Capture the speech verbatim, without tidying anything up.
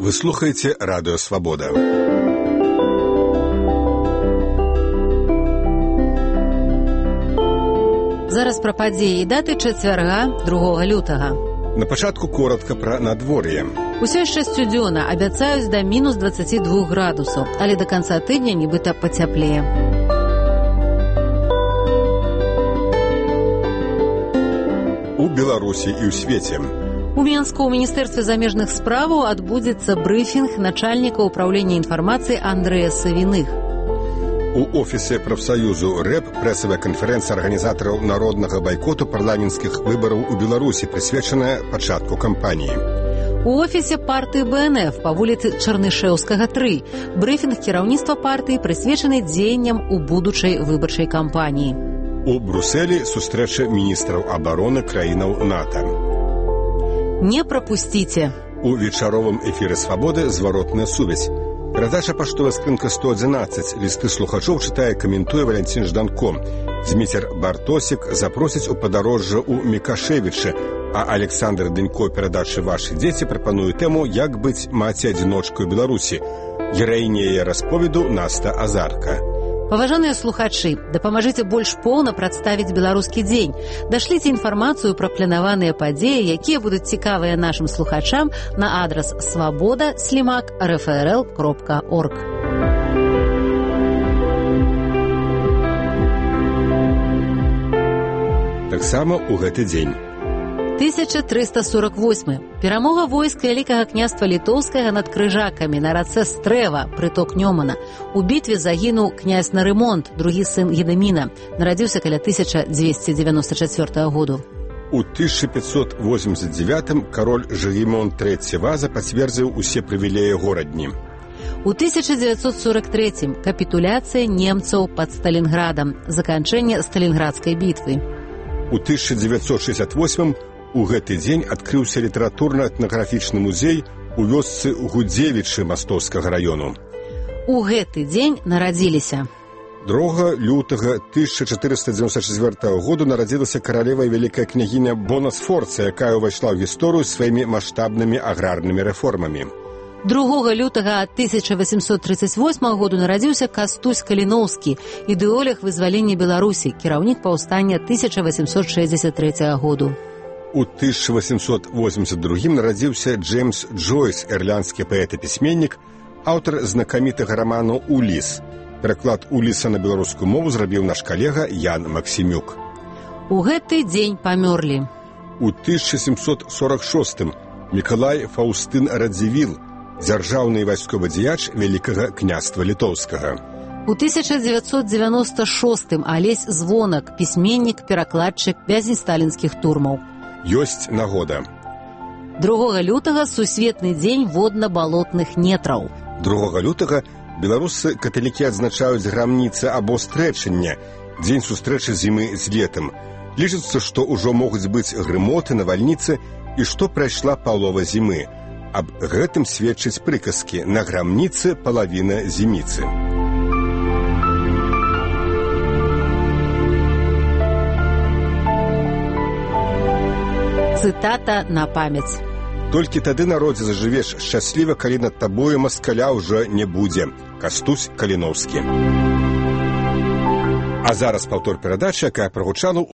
Вы слухаеце радыё Свабода. Зараз пра падзеі і даты чацвярга другога лютага. На пачатку коротка пра надвор'е. Усё яшчэ сцюдзёна, абяцаюць да мінус дваццаць два градусаў, але да канца тыдня нібыта пацяплее. У Беларусі і ў свеце. У Мінску ў Міністэрстве замежных справаў адбудзецца брыфінг начальніка ўпраўлення інфармацыі Андрэя Савіных. У офісе прафсаюзу РЭП прэсавая канферэнцыя арганізатараў народнага байкоту парламенцкіх выбараў у Беларусі, прысвечаная пачатку кампаніі. У офісе партыі БНФ па вуліцы Чарнышэўскага, тры. Брыфінг кіраўніцтва партыі прысвечаны дзеянням у будучай выбарчай кампаніі. У Брусэлі сустрэча міністраў абароны краінаў НАТО. Не прапусціце. У вечаровым эфіры Свабоды зваротная сувязь. Перадача паштовая скрынка сто адзінаццаць. Лісты слухачоў чытае, каментуе Валянцін Жданко. Зміцер Бартосік запросіць у падарожжа ў Мікашэвічы, а Александр Дэнько перадачы «Вашы дзеці» прапануе тэму «Як быць маці-адзіночкай у Беларусі». Гераіня яе расповеду Наста Азарка. Паважаныя слухачы, дапамажыце больш поўна прадставіць беларускі дзень. Дашліце інфармацыю пра планаваныя падзеі, якія будуць цікавыя нашым слухачам на адрас свабода слімак рфрл кропка орг. Таксама ў гэты дзень. тысяча трыста сорок восьмы. Перамога войска Вялікага княства Літоўскага над крыжакамі на рацэ Стрэва, прыток Нёмана. У бітве загінуў князь Нарымонт, другі сын Едэміна. Нарадзіўся каля тысяча дзвесце дзевяноста чацвёртага году. У тысяча пятьсот восемьдесят девятым кароль Жыгімон трэці Ваза пацвердзіў усе прывілеі горадні. У тысяча дзевяцьсот сорок трэцім капітуляцыя немцаў пад Сталінградам, заканчэнне Сталінградскай бітвы. У тысяча дзевяцьсот шэсцьдзясят восьмым у гэты дзень адкрыўся літаратурна-этнаграфічны музей у вёсцы Гудзевічы Мастоўскага раёну. У гэты дзень нарадзіліся. другога лютага тысяча чатырыста дзевяносто чацвёртага году нарадзілася каралева і вялікая княгіня Бона Сфорца, якая ўвайшла ў гісторыю сваімі маштабнымі аграрнымі рэформамі. другога лютага тысяча васемсот трыццаць восьмага году нарадзіўся Кастусь Каліноўскі, ідэолог вызвалення Беларусі, кіраўнік паўстання тысяча васемсот шэсцьдзесят трэцяга году. У тысяча васемсот восемьдесят другім нарадзіўся Джеймс Джойс, ірландскі паэт і пісьменнік, аўтар знакамітага раману «Уліс». Пераклад «Уліса» на беларускую мову зрабіў наш калега Ян Максімюк. У гэты дзень памёрлі. У тысяча сямсот сорок шостым Мікалай Фаўстын Радзівіл, дзяржаўны і вайсковы дзеяч Вялікага княства Літоўскага. У тысяча дзевяцьсот дзевяноста шостым Алесь Звонак, пісьменнік, перакладчык бязнесталінскіх турмаў. Ёсць нагода. другога лютага сусветны дзень водна-балотных нетраў. другога лютага беларусы каталікі адзначаюць грамніцы або стрэчання, дзень сустрэчы зімы з летам. Лічыцца, што ўжо могуць быць грымоты, навальніцы і што прайшла палова зімы. Аб гэтым сведчыць прыказкі «На грамніцы палавіна зіміцы». Цытата на памяць. Толькі тады, народзе, зажывеш шчасліва, калі над табою маскаля ўжо не будзе. Кастусь Каліноўскі. А зараз паўтор перадачы, якая прагучала